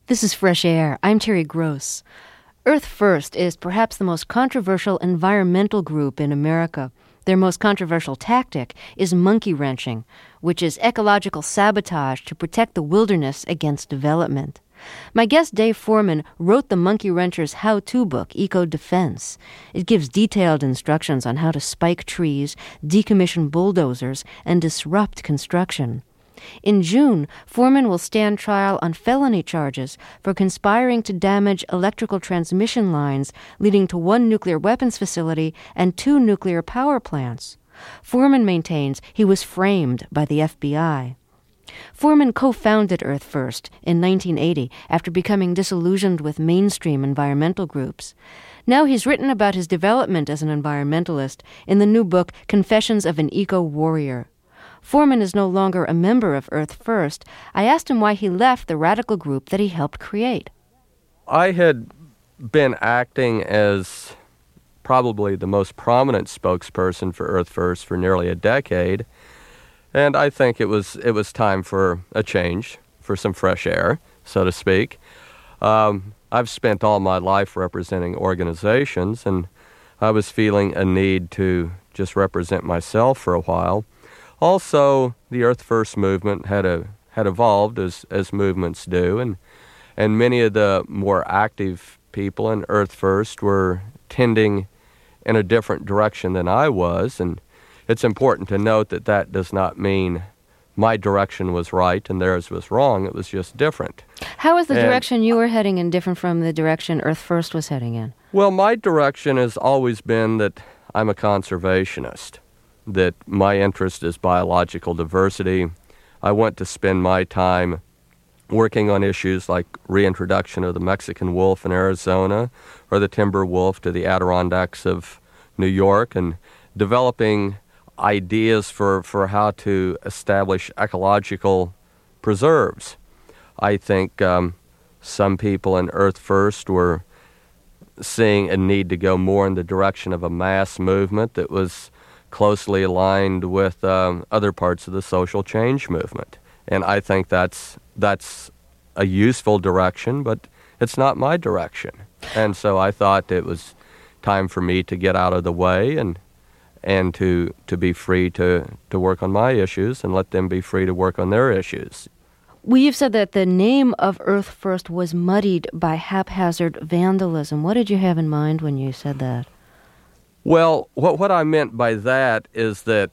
This is Fresh Air. I'm Terry Gross. Earth First is perhaps the most controversial environmental group in America. Their most controversial tactic is monkey wrenching, which is ecological sabotage to protect the wilderness against development. My guest Dave Foreman wrote the Monkey Wrenchers' how-to book, Eco Defense. It gives detailed instructions on how to spike trees, decommission bulldozers, and disrupt construction. In June, Foreman will stand trial on felony charges for conspiring to damage electrical transmission lines leading to one nuclear weapons facility and 2 nuclear power plants. Foreman maintains he was framed by the FBI. Foreman co-founded Earth First in 1980 after becoming disillusioned with mainstream environmental groups. Now he's written about his development as an environmentalist in the new book Confessions of an Eco-Warrior. Foreman is no longer a member of Earth First. I asked him why he left the radical group that he helped create. I had been acting as probably the most prominent spokesperson for Earth First for nearly a decade, and I think it was time for a change, for some fresh air, so to speak. I've spent all my life representing organizations, and I was feeling a need to just represent myself for a while. Also, the Earth First movement had evolved as movements do, and many of the more active people in Earth First were tending in a different direction than I was, and it's important to note that that does not mean my direction was right and theirs was wrong. It was just different. How is the direction you were heading in different from the direction Earth First was heading in? Well, my direction has always been that I'm a conservationist, that my interest is biological diversity. I want to spend my time working on issues like reintroduction of the Mexican wolf in Arizona or the timber wolf to the Adirondacks of New York, and developing ideas for how to establish ecological preserves. I think some people in Earth First were seeing a need to go more in the direction of a mass movement that was closely aligned with other parts of the social change movement. And I think that's a useful direction, but it's not my direction. And so I thought it was time for me to get out of the way and to be free to work on my issues and let them be free to work on their issues. Well, you've said that the name of Earth First was muddied by haphazard vandalism. What did you have in mind when you said that? Well, what I meant by that is that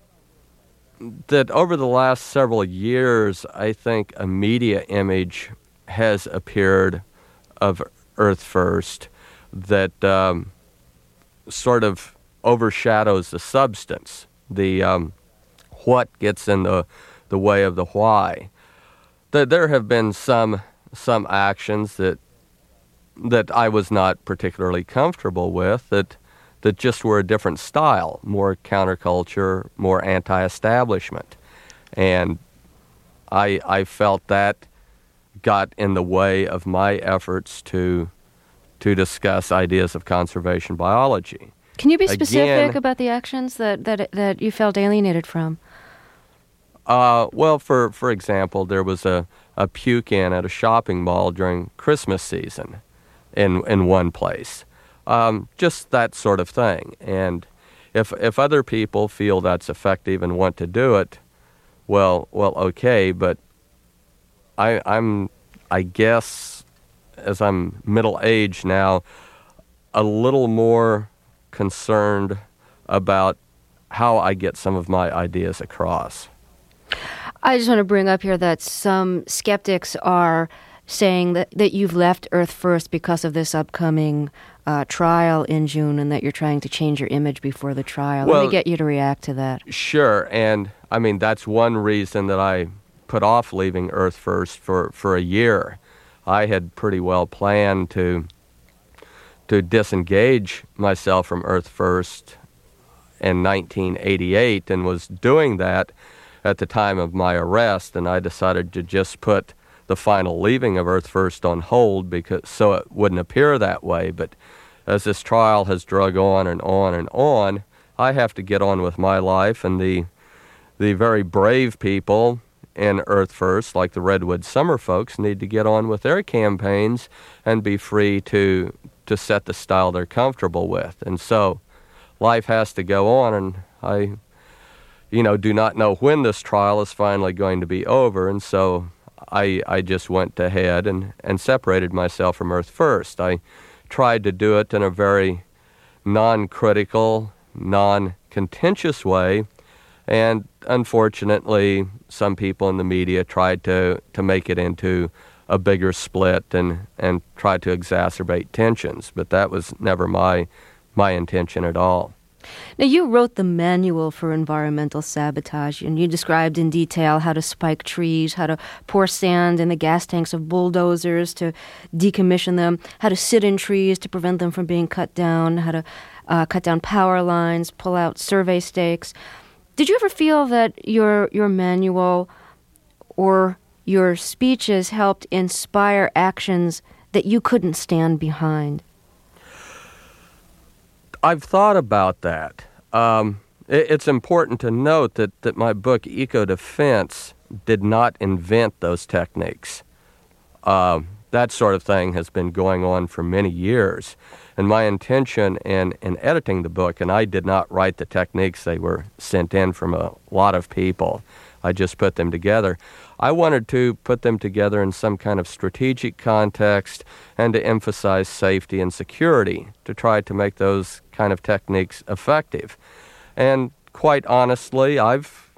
over the last several years, I think a media image has appeared of Earth First that sort of overshadows the substance, the what gets in the way of the why. There have been some actions that I was not particularly comfortable with that just were a different style, more counterculture, more anti-establishment. And I felt that got in the way of my efforts to discuss ideas of conservation biology. Can you be specific about the actions that you felt alienated from? Well, for example, there was a puke-in at a shopping mall during Christmas season in one place. Just that sort of thing. And if other people feel that's effective and want to do it, well, okay. But I guess, as I'm middle-aged now, a little more concerned about how I get some of my ideas across. I just want to bring up here that some skeptics are saying that you've left Earth First because of this upcoming trial in June and that you're trying to change your image before the trial. Let me get you to react to that. Sure, and I mean, that's one reason that I put off leaving Earth First for a year. I had pretty well planned to disengage myself from Earth First in 1988 and was doing that at the time of my arrest, and I decided to just put the final leaving of Earth First on hold so it wouldn't appear that way. But as this trial has drug on and on and on, I have to get on with my life, and the very brave people in Earth First, like the Redwood Summer folks, need to get on with their campaigns and be free to set the style they're comfortable with. And so life has to go on, and I do not know when this trial is finally going to be over, and so I just went ahead and separated myself from Earth First. I tried to do it in a very non-critical, non-contentious way, and unfortunately, some people in the media tried to make it into a bigger split and tried to exacerbate tensions, but that was never my intention at all. Now, you wrote the manual for environmental sabotage, and you described in detail how to spike trees, how to pour sand in the gas tanks of bulldozers to decommission them, how to sit in trees to prevent them from being cut down, how to cut down power lines, pull out survey stakes. Did you ever feel that your manual or your speeches helped inspire actions that you couldn't stand behind? I've thought about that. It's important to note that my book, Eco Defense, did not invent those techniques. That sort of thing has been going on for many years. And my intention in editing the book, and I did not write the techniques, they were sent in from a lot of people. I just put them together. I wanted to put them together in some kind of strategic context and to emphasize safety and security, to try to make those kind of techniques effective. And quite honestly, I've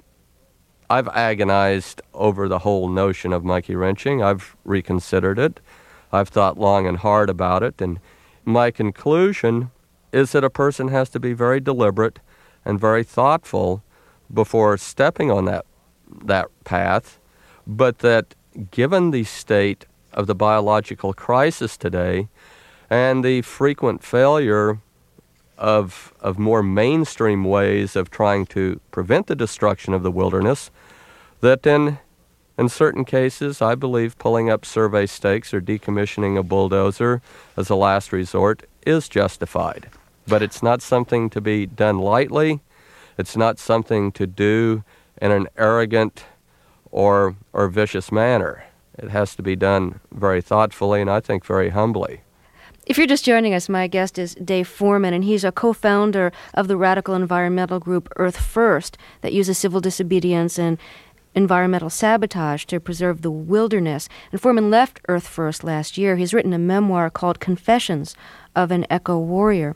agonized over the whole notion of monkey wrenching. I've reconsidered it. I've thought long and hard about it, and my conclusion is that a person has to be very deliberate and very thoughtful before stepping on that path, but that given the state of the biological crisis today and the frequent failure of more mainstream ways of trying to prevent the destruction of the wilderness, that in certain cases, I believe pulling up survey stakes or decommissioning a bulldozer as a last resort is justified. But it's not something to be done lightly. It's not something to do in an arrogant or vicious manner. It has to be done very thoughtfully and I think very humbly. If you're just joining us, my guest is Dave Foreman, and he's a co-founder of the radical environmental group Earth First that uses civil disobedience and environmental sabotage to preserve the wilderness. And Foreman left Earth First last year. He's written a memoir called Confessions of an Eco-Warrior.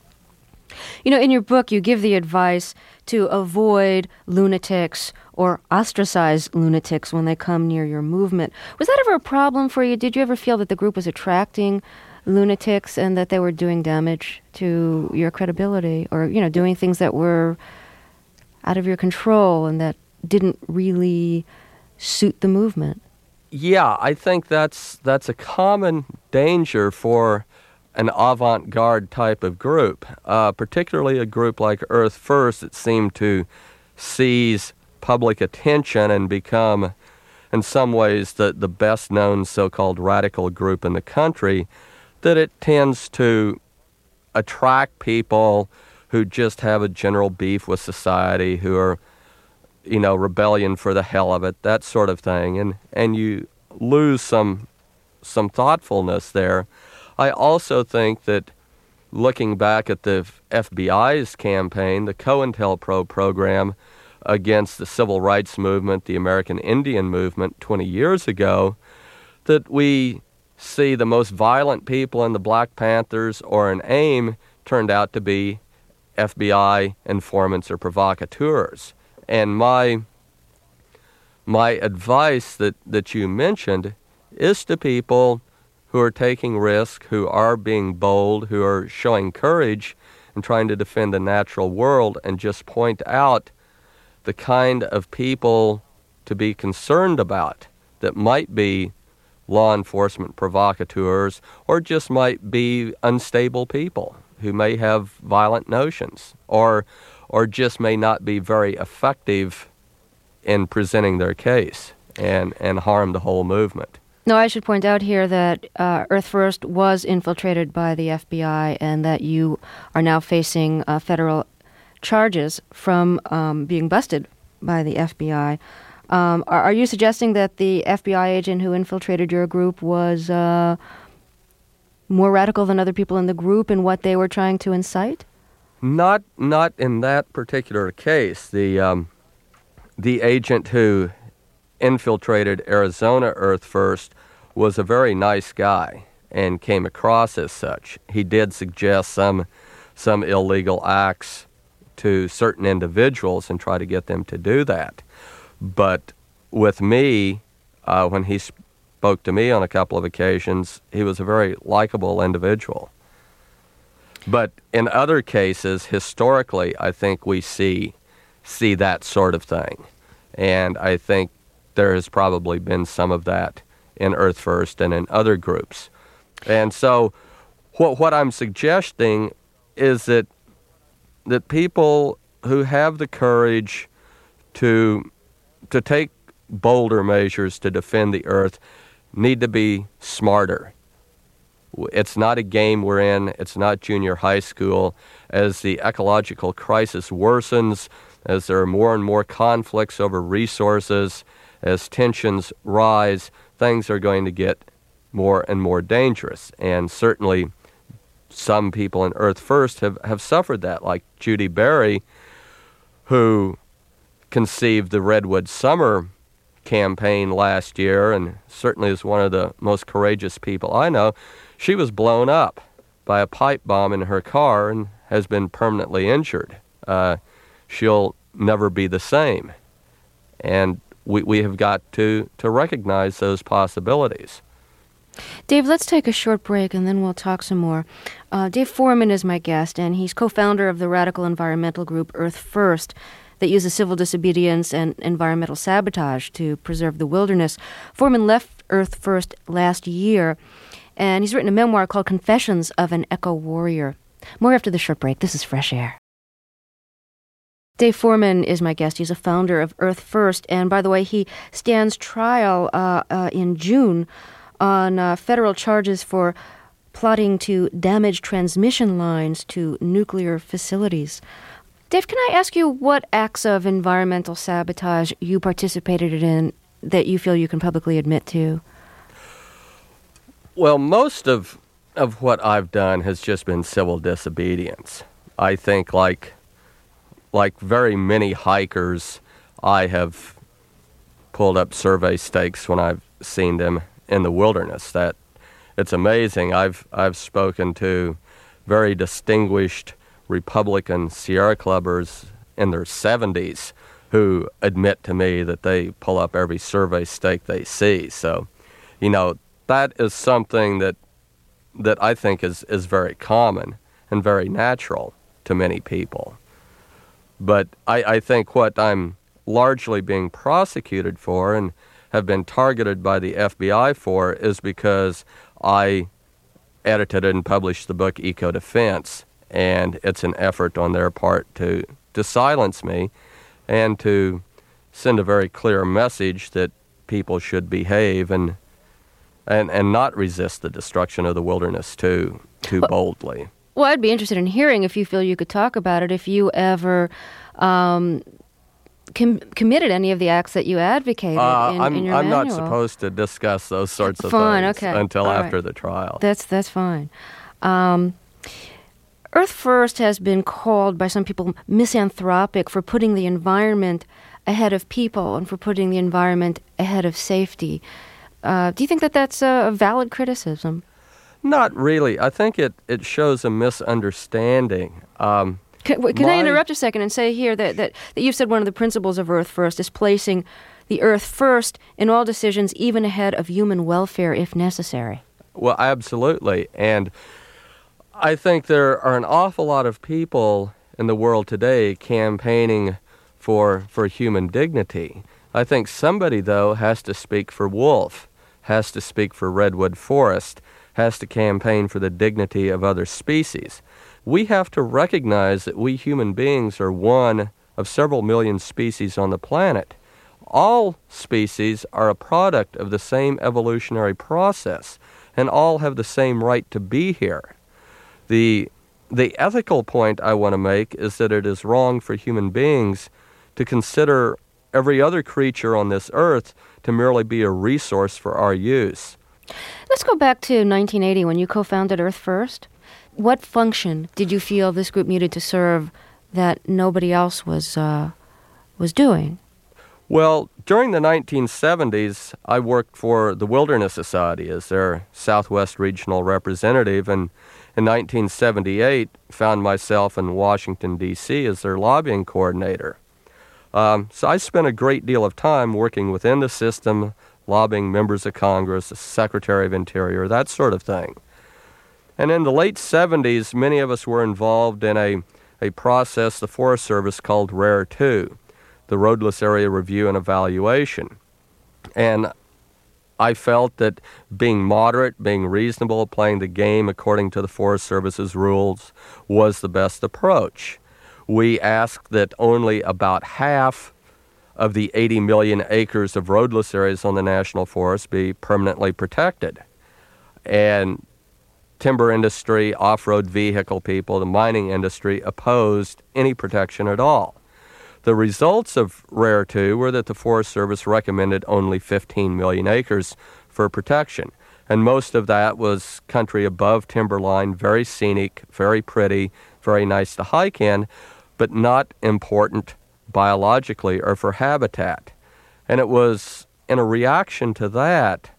You know, in your book, you give the advice to avoid lunatics or ostracize lunatics when they come near your movement. Was that ever a problem for you? Did you ever feel that the group was attracting lunatics and that they were doing damage to your credibility, or, you know, doing things that were out of your control and that didn't really suit the movement? Yeah, I think that's a common danger for an avant-garde type of group, particularly a group like Earth First that seemed to seize public attention and become, in some ways, the best-known so-called radical group in the country, that it tends to attract people who just have a general beef with society, who are, you know, rebellion for the hell of it, that sort of thing, and you lose some thoughtfulness there. I also think that looking back at the FBI's campaign, the COINTELPRO program against the civil rights movement, the American Indian movement 20 years ago, that we see the most violent people in the Black Panthers or in AIM turned out to be FBI informants or provocateurs. And my advice that you mentioned is to people who are taking risk, who are being bold, who are showing courage and trying to defend the natural world, and just point out the kind of people to be concerned about that might be law enforcement provocateurs or just might be unstable people who may have violent notions or just may not be very effective in presenting their case and harm the whole movement. No, I should point out here that Earth First was infiltrated by the FBI and that you are now facing federal charges from being busted by the FBI. Are you suggesting that the FBI agent who infiltrated your group was more radical than other people in the group in what they were trying to incite? Not in that particular case. The agent who infiltrated Arizona Earth First was a very nice guy and came across as such. He did suggest some illegal acts to certain individuals and try to get them to do that. But with me, when he spoke to me on a couple of occasions, he was a very likable individual. But in other cases, historically, I think we see that sort of thing. And I think there has probably been some of that in Earth First and in other groups. And so what I'm suggesting is that people who have the courage to take bolder measures to defend the Earth need to be smarter. It's not a game we're in. It's not junior high school. As the ecological crisis worsens, as there are more and more conflicts over resources, as tensions rise, things are going to get more and more dangerous. And certainly some people in Earth First have suffered that, like Judy Berry, who conceived the Redwood Summer campaign last year and certainly is one of the most courageous people I know. She was blown up by a pipe bomb in her car and has been permanently injured. She'll never be the same. And we have got to recognize those possibilities. Dave, let's take a short break and then we'll talk some more. Dave Foreman is my guest, and he's co-founder of the radical environmental group Earth First that uses civil disobedience and environmental sabotage to preserve the wilderness. Foreman left Earth First last year, and he's written a memoir called Confessions of an Eco-Warrior. More after the short break. This is Fresh Air. Dave Foreman is my guest. He's a founder of Earth First, and by the way, he stands trial in June on federal charges for plotting to damage transmission lines to nuclear facilities. Dave, can I ask you what acts of environmental sabotage you participated in that you feel you can publicly admit to? Well, most of what I've done has just been civil disobedience. I think like very many hikers, I have pulled up survey stakes when I've seen them in the wilderness. That it's amazing. I've spoken to very distinguished Republican Sierra Clubbers in their 70s who admit to me that they pull up every survey stake they see. So, that is something that I think is very common and very natural to many people. But I think what I'm largely being prosecuted for and have been targeted by the FBI for is because I edited and published the book Eco-Defense, and it's an effort on their part to silence me and to send a very clear message that people should behave and not resist the destruction of the wilderness too boldly. Well, I'd be interested in hearing if you feel you could talk about it, if you ever committed any of the acts that you advocated in your manual. I'm not supposed to discuss those sorts of things until after the trial. That's fine. Earth First has been called by some people misanthropic for putting the environment ahead of people and for putting the environment ahead of safety. Do you think that that's a valid criticism? Not really. I think it shows a misunderstanding. Can I interrupt a second and say here that you've said one of the principles of Earth First is placing the Earth first in all decisions, even ahead of human welfare if necessary? Well, absolutely. And I think there are an awful lot of people in the world today campaigning for human dignity. I think somebody, though, has to speak for wolf, has to speak for redwood forest, has to campaign for the dignity of other species. We have to recognize that we human beings are one of several million species on the planet. All species are a product of the same evolutionary process, and all have the same right to be here. The ethical point I want to make is that it is wrong for human beings to consider every other creature on this earth to merely be a resource for our use. Let's go back to 1980 when you co-founded Earth First. What function did you feel this group needed to serve that nobody else was doing? Well, during the 1970s, I worked for the Wilderness Society as their Southwest regional representative, and in 1978 found myself in Washington, D.C. as their lobbying coordinator. So I spent a great deal of time working within the system, lobbying members of Congress, the Secretary of Interior, that sort of thing. And in the late 70s, many of us were involved in a process the Forest Service called RARE 2, the Roadless Area Review and Evaluation. And I felt that being moderate, being reasonable, playing the game according to the Forest Service's rules was the best approach. We asked that only about half of the 80 million acres of roadless areas on the National Forest be permanently protected. And timber industry, off-road vehicle people, the mining industry opposed any protection at all. The results of RARE 2 were that the Forest Service recommended only 15 million acres for protection. And most of that was country above timberline, very scenic, very pretty, very nice to hike in, but not important biologically or for habitat. And it was in a reaction to that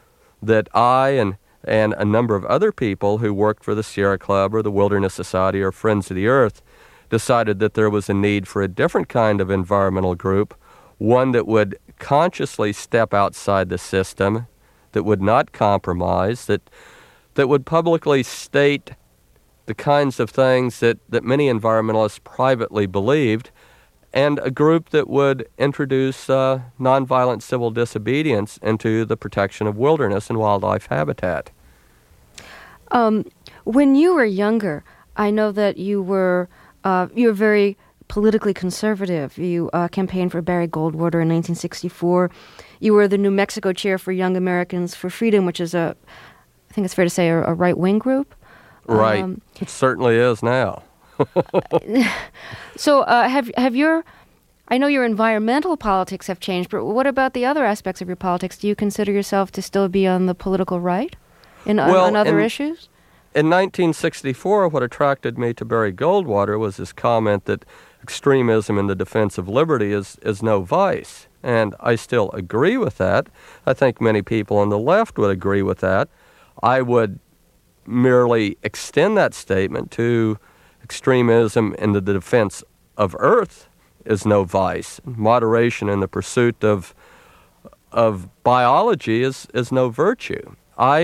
I and a number of other people who worked for the Sierra Club or the Wilderness Society or Friends of the Earth decided that there was a need for a different kind of environmental group, one that would consciously step outside the system, that would not compromise, that would publicly state the kinds of things that many environmentalists privately believed, and a group that would introduce nonviolent civil disobedience into the protection of wilderness and wildlife habitat. When you were younger, I know that you were very politically conservative. You campaigned for Barry Goldwater in 1964. You were the New Mexico chair for Young Americans for Freedom, which is I think it's fair to say, a right-wing group. Right. It certainly is now. So have your, I know your environmental politics have changed, but what about the other aspects of your politics? Do you consider yourself to still be on the political right on other issues? In 1964, what attracted me to Barry Goldwater was his comment that extremism in the defense of liberty is no vice. And I still agree with that. I think many people on the left would agree with that. I would merely extend that statement to extremism in the defense of Earth is no vice. Moderation in the pursuit of biology is no virtue.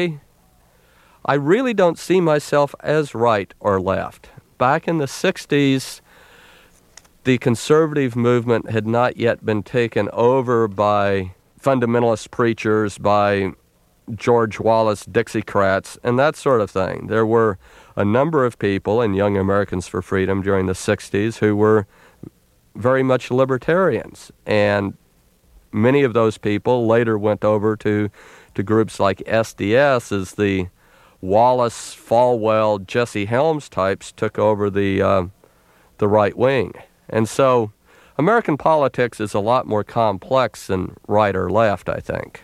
I really don't see myself as right or left. Back in the 60s, the conservative movement had not yet been taken over by fundamentalist preachers, by George Wallace Dixiecrats, and that sort of thing. There were a number of people in Young Americans for Freedom during the 60s who were very much libertarians, and many of those people later went over to groups like SDS as the Wallace, Falwell, Jesse Helms types took over the right wing. And so American politics is a lot more complex than right or left, I think.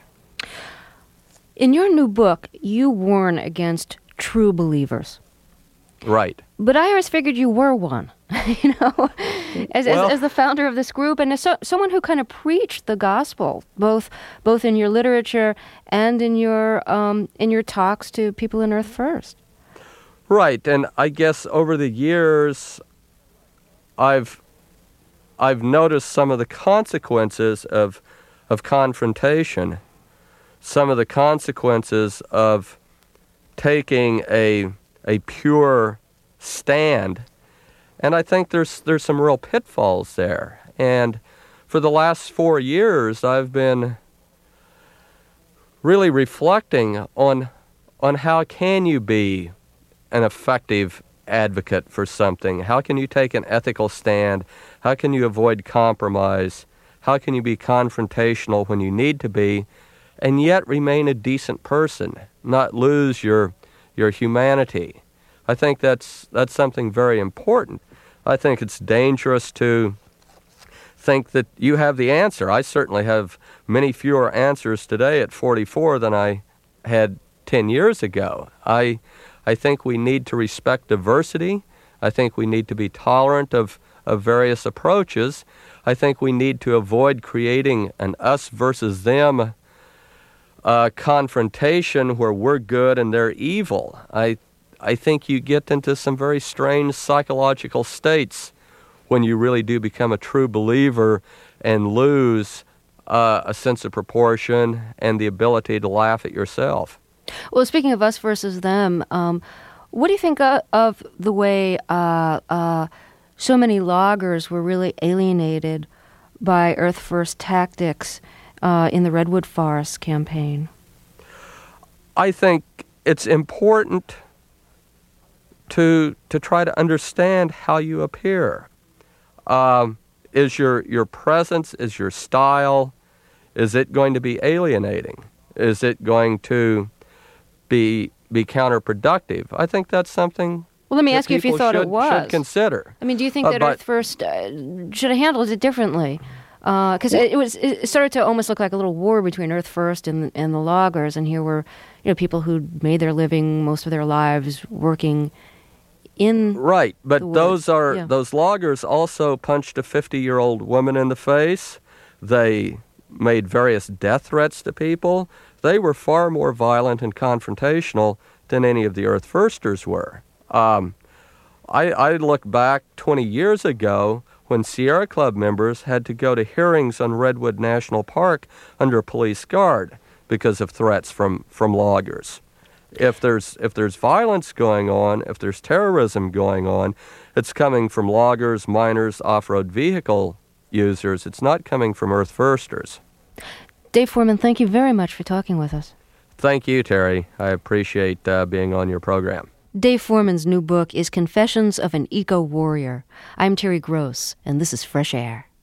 In your new book, you warn against true believers. Right. But I always figured you were one, as the founder of this group and as someone who kind of preached the gospel, both in your literature and in your talks to people in Earth First. Right, and I guess over the years, I've noticed some of the consequences of confrontation, some of the consequences of taking a pure stand, and I think there's some real pitfalls there. And for the last 4 years, I've been really reflecting on how can you be an effective advocate for something? How can you take an ethical stand? How can you avoid compromise? How can you be confrontational when you need to be, and yet remain a decent person, not lose your humanity? I think that's something very important. I think it's dangerous to think that you have the answer. I certainly have many fewer answers today at 44 than I had 10 years ago. I think we need to respect diversity. I think we need to be tolerant of various approaches. I think we need to avoid creating an us versus them confrontation where we're good and they're evil. I think you get into some very strange psychological states when you really do become a true believer and lose a sense of proportion and the ability to laugh at yourself. Well, speaking of us versus them, what do you think of the way so many loggers were really alienated by Earth First tactics in the Redwood Forest campaign? I think it's important to try to understand how you appear. Is your presence, is your style, is it going to be alienating? Is it going to be counterproductive? I think that's something. Well, let me ask you if you thought it was. Should consider. I mean, do you think that Earth First should have handled it differently? Because it started to almost look like a little war between Earth First and the loggers, and here were people who made their living most of their lives working in right, but those loggers also punched a 50-year-old woman in the face. They made various death threats to people. They were far more violent and confrontational than any of the Earth Firsters were. I look back 20 years ago when Sierra Club members had to go to hearings on Redwood National Park under police guard because of threats from loggers. If there's violence going on, if there's terrorism going on, it's coming from loggers, miners, off-road vehicle users. It's not coming from Earth Firsters. Dave Foreman, thank you very much for talking with us. Thank you, Terry. I appreciate being on your program. Dave Foreman's new book is Confessions of an Eco-Warrior. I'm Terry Gross, and this is Fresh Air.